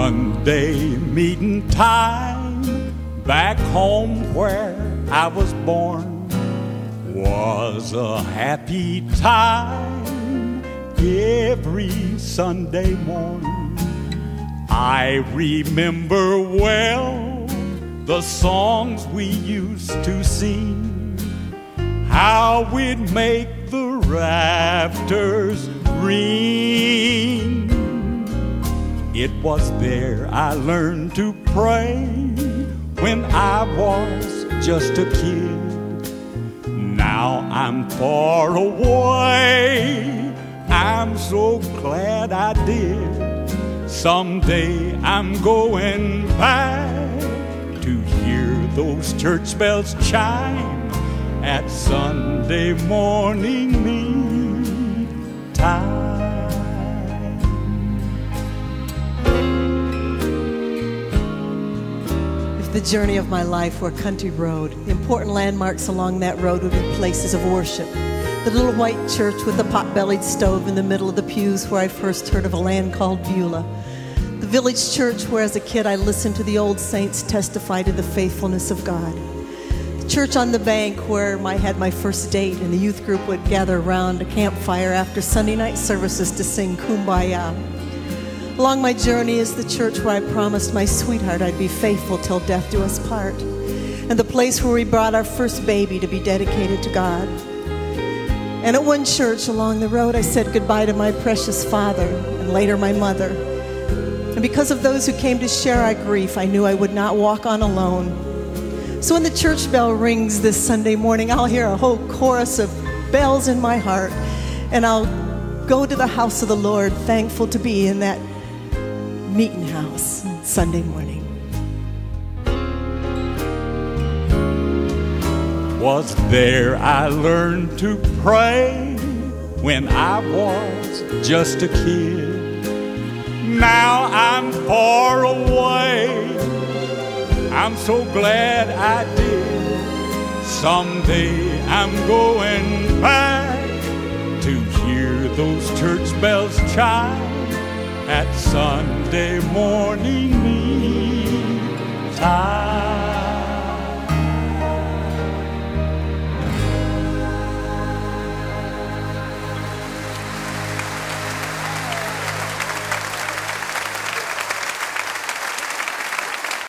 Sunday meeting time back home where I was born was a happy time every Sunday morning. I remember well the songs we used to sing, how we'd make the rafters ring. It was there I learned to pray when I was just a kid. Now I'm far away, I'm so glad I did. Someday I'm going back to hear those church bells chime at Sunday morning meeting time. The journey of my life were a country road. Important landmarks along that road would be places of worship. The little white church with the pot-bellied stove in the middle of the pews where I first heard of a land called Beulah. The village church where as a kid I listened to the old saints testify to the faithfulness of God. The church on the bank where I had my first date and the youth group would gather around a campfire after Sunday night services to sing Kumbaya. Along my journey is the church where I promised my sweetheart I'd be faithful till death do us part, and the place where we brought our first baby to be dedicated to God. And at one church along the road I said goodbye to my precious father and later my mother. And because of those who came to share our grief, I knew I would not walk on alone. So when the church bell rings this Sunday morning, I'll hear a whole chorus of bells in my heart, and I'll go to the house of the Lord, thankful to be in that meeting house Sunday morning. Was there I learned to pray when I was just a kid. Now I'm far away, I'm so glad I did. Someday I'm going back to hear those church bells chime at Sunday morning